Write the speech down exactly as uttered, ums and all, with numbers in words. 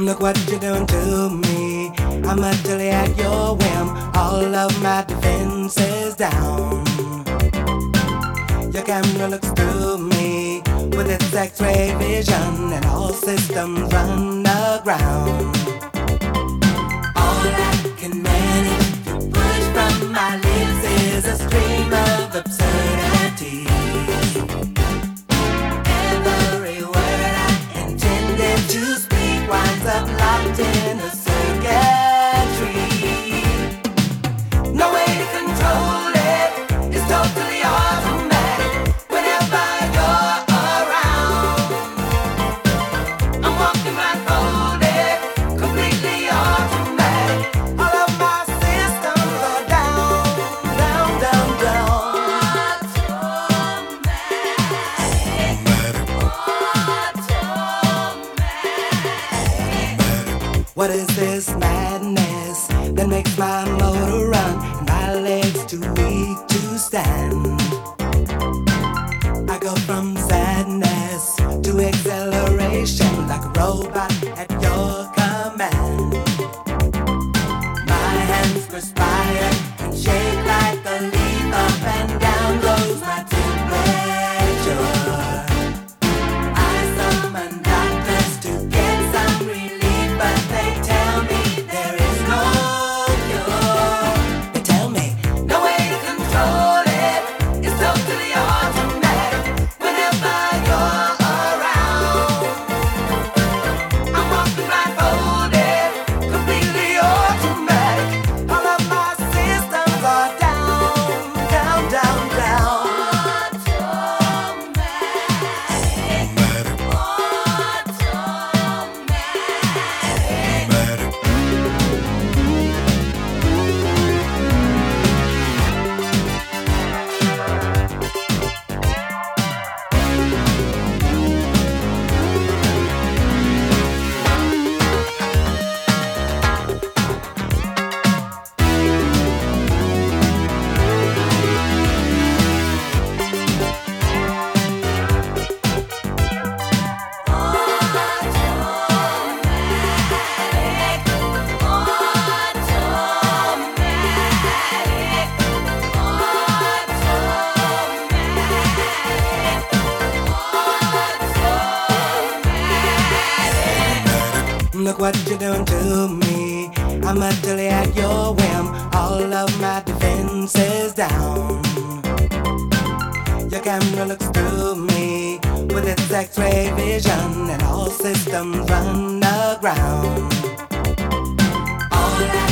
Look what you're doing to me. I'm utterly at your whim. All of my defenses down. Your camera looks through me with its X-ray vision, and all systems run aground. All I can manage to push from my lips is a stream of absurdities. Every word I intended to speak winds up locked in a circuitry. No way to control it, it's totally automatic. Whenever you're around, I'm walking blindfolded, completely automatic. All of my systems are down, down, down, down. What is this madness that makes my motor run and my legs too weak to stand? I go from sadness to acceleration like a robot at your command. My hands perspire and shake like a leaf. Up and down goes my temperature. I summon doctors to get some relief, but they tell me there is no cure. They tell me no way to control it, it's totally automatic. Whenever you're around, I'm walking blindfolded, completely automatic. All of my systems are down, down, down, down. Look what you're doing to me. I'm utterly at your whim. All of my defenses down. Your camera looks through me with its X-ray vision, and all systems run aground. All I